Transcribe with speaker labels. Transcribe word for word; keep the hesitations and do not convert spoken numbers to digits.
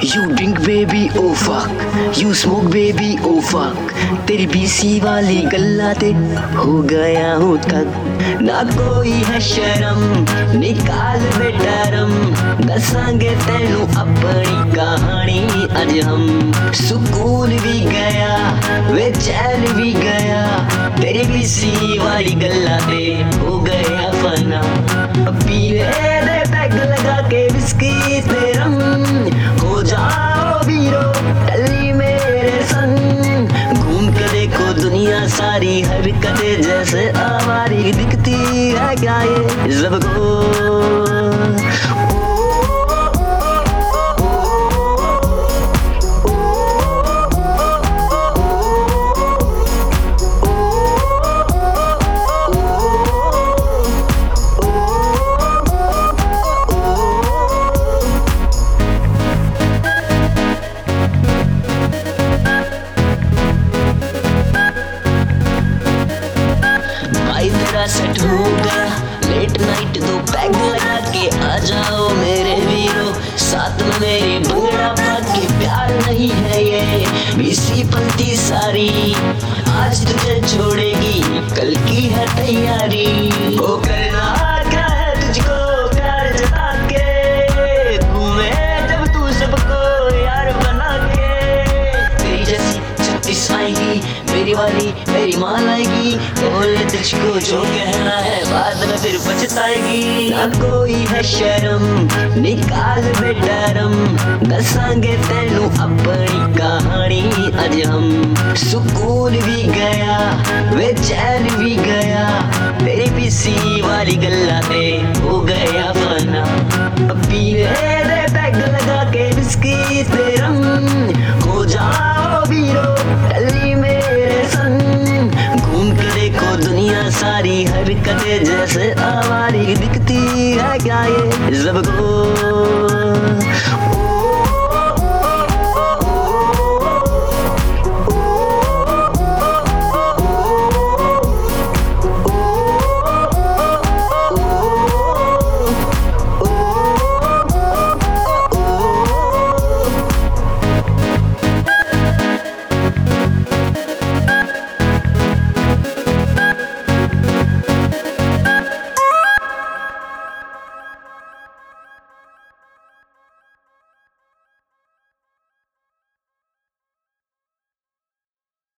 Speaker 1: You drink baby, oh fuck. You smoke baby, oh fuck. तेरी BC वाली गल्ला ते हो गया हूँ थक। ना कोई है शर्म, निकाल बेटरम। दसांगे तेनू अपनी कहानी अज हम। सुकून भी गया वे चैन भी गया, तेरी बीसी वाली गल्ला ते हो गया फना। पीले दे पैग लगा के विस्की ते रम, हो जाओ बीरो टल्ली मेरे संग। घूम के देखो दुनिया सारी हरकतें जैसे आवारी दिखती है क्या ये सबको। सेट हो गया लेट नाइट दो पैग लगा के आ जाओ मेरे वीरो। साथ में मेरे भंगड़ा पाके प्यार नहीं है ये बीसी पंक्ति सारी, आज तुझे छोड़ेगी कल की है तैयारी। वो करना क्या है तुझको प्यार जता के, घूमे जब तू सबको यार बना के। तेरी जैसी छत्तीस आएगी मेरी वाली मेरी माँ लाएगी, बोले तुझको जो कहना है बाद में फिर पछताएगी। ना कोई है शर्म, निकाल बेटरम। दसांगे तेनू अपनी कहानी अज हम। सुकून भी गया वे चैन भी गया, तेरी बीसी वाली गल्ला ते हो गया फना। पीले दे पैग लगा के विस्की ते रम, हो जाओ बीरो टल्ली मेरे संग। घूम के देखो दुनिया सारी हरकतें जैसे आवारी दिखती है क्या ये सबको।